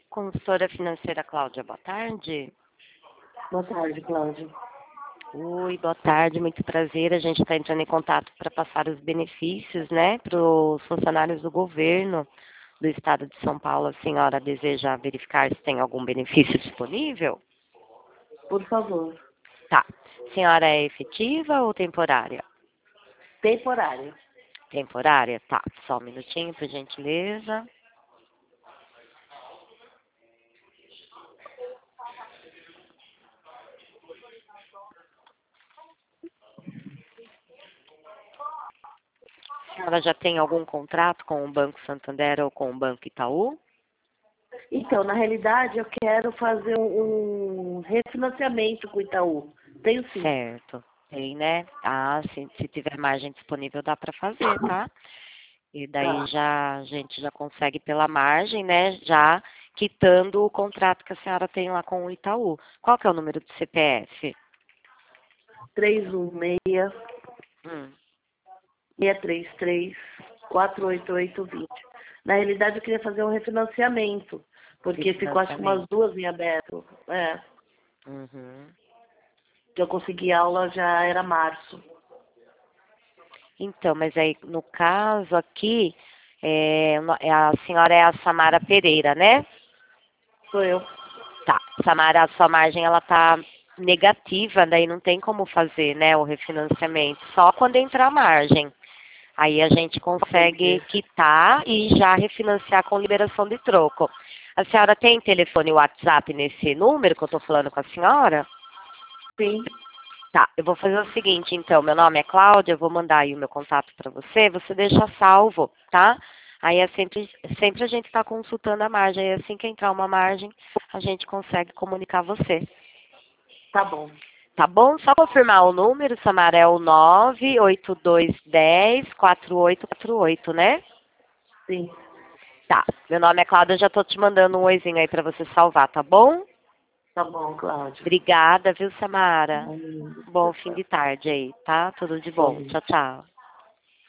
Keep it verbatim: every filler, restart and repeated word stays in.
Consultora financeira Cláudia, boa tarde. Boa tarde, Cláudia. Oi, boa tarde, muito prazer. A gente está entrando em contato para passar os benefícios, né, para os funcionários do governo do estado de São Paulo. A senhora deseja verificar se tem algum benefício disponível? Por favor. Tá. A senhora é efetiva ou temporária? Temporário. Temporária? Tá. Só um minutinho, por gentileza. A senhora já tem algum contrato com o Banco Santander ou com o Banco Itaú? Então, na realidade, eu quero fazer um, um refinanciamento com o Itaú. Tenho sim. Certo. Tem, né? Ah, se, se tiver margem disponível, dá para fazer, tá? E daí Tá. já a gente já consegue pela margem, né? Já quitando o contrato que a senhora tem lá com o Itaú. Qual que é o número do C P F? três um seis, Hum, seis três três, quatro oito oito dois zero. Na realidade, eu queria fazer um refinanciamento, porque ficou acho que umas refinanciamento. duas em aberto. É, Uhum. que eu consegui aula já era março. Então, mas aí no caso aqui, é, no- é a senhora é a Samara Pereira, né? Sou eu. Tá. Samara, a sua margem ela tá negativa, daí não tem como fazer, né, o refinanciamento, só quando entrar a margem. Aí a gente consegue Entendi. quitar e já refinanciar com liberação de troco. A senhora tem telefone e WhatsApp nesse número que eu estou falando com a senhora? Sim. Tá, eu vou fazer o seguinte, então, meu nome é Cláudia, eu vou mandar aí o meu contato para você, você deixa salvo, tá? Aí é sempre, sempre a gente está consultando a margem, aí assim que entrar uma margem, a gente consegue comunicar você. Tá bom. Tá bom? Só confirmar o número, Samara, é o nove oito dois um zero quatro oito quatro oito, né? Sim. Tá. Meu nome é Cláudia, já tô te mandando um oizinho aí pra você salvar, tá bom? Tá bom, Cláudia. Obrigada, viu, Samara? Hum, Bom fim tchau. de tarde aí, tá? Tudo de bom. Bom. Tchau, tchau.